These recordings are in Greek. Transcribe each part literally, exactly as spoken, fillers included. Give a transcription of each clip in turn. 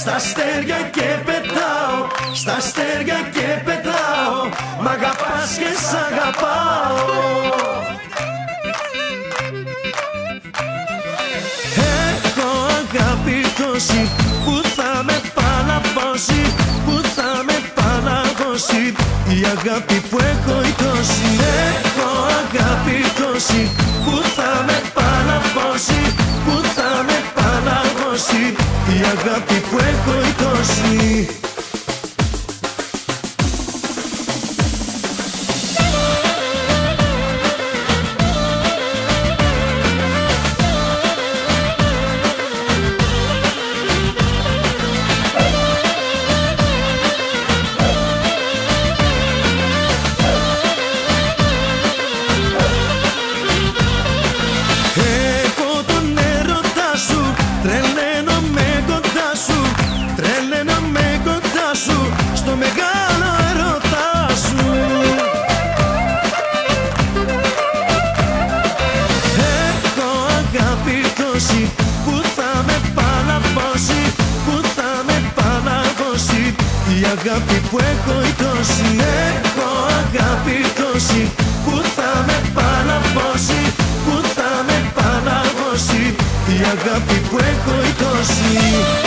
Στα αστέρια και πετάω, στα αστέρια και πετάω, μ' αγαπάς και σ' αγαπάω. Έχω αγάπη τόση που θα με παλαβώσει, που θα με παλαβώσει, η αγάπη που έχω η τόση. Έχω αγάπη τόση που θα με παλαβώσει, που θα με παλαβώσει, η αγάπη που έχω η τόση. Που θα με παλαβώσει, που θα με παλαβώσει, η αγάπη που έχω η τόση. Έχω αγάπη τόση που θα με παλαβώσει, που θα με παλαβώσει, η αγάπη που έχω η τόση.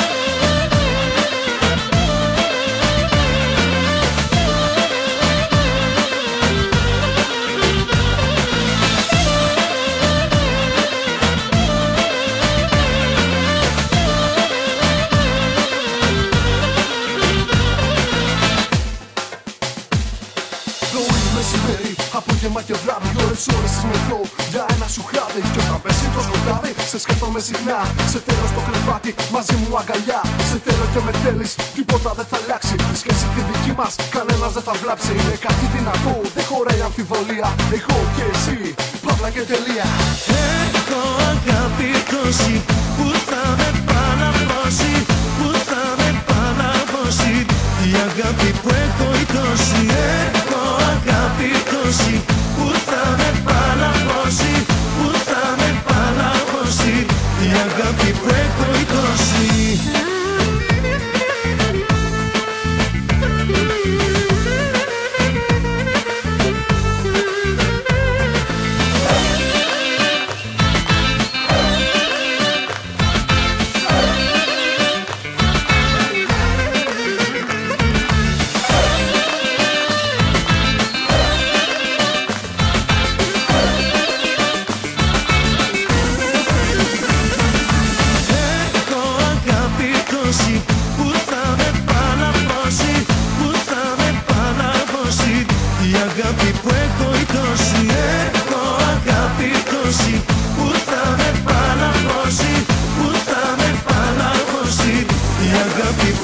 Απόγευμα και βράδυ, ώρες ώρες στις μετρώ για ένα σου χάδι. Κι όταν πέσει το σκοτάδι, σε σκέφτομαι συχνά. Σε θέλω στο κρεβάτι, μαζί μου αγκαλιά. Σε θέλω και με θέλεις, τίποτα δεν θα αλλάξει. Η σχέση τη δική μας, κανένας δεν θα βλάψει. Είναι κάτι δυνατό, δεν χωράει αμφιβολία. Εγώ και εσύ, παύλα και τελεία. Έχω αγάπη τόση που θα με παλαβώσει, που θα με παλαβώσει, η αγάπη που έχω η τόση. Έχω αγάπη τόση που θα με παλαβώσει, που θα με παλαβώσει, η αγάπη που έχω η τόση. Που θα με παλαβώσει, που θα με παλαβώσει, η αγάπη που έχω η τόση. Έχω αγάπη τόση που θα με παλαβώσει, που θα με παλαβώσει, η αγάπη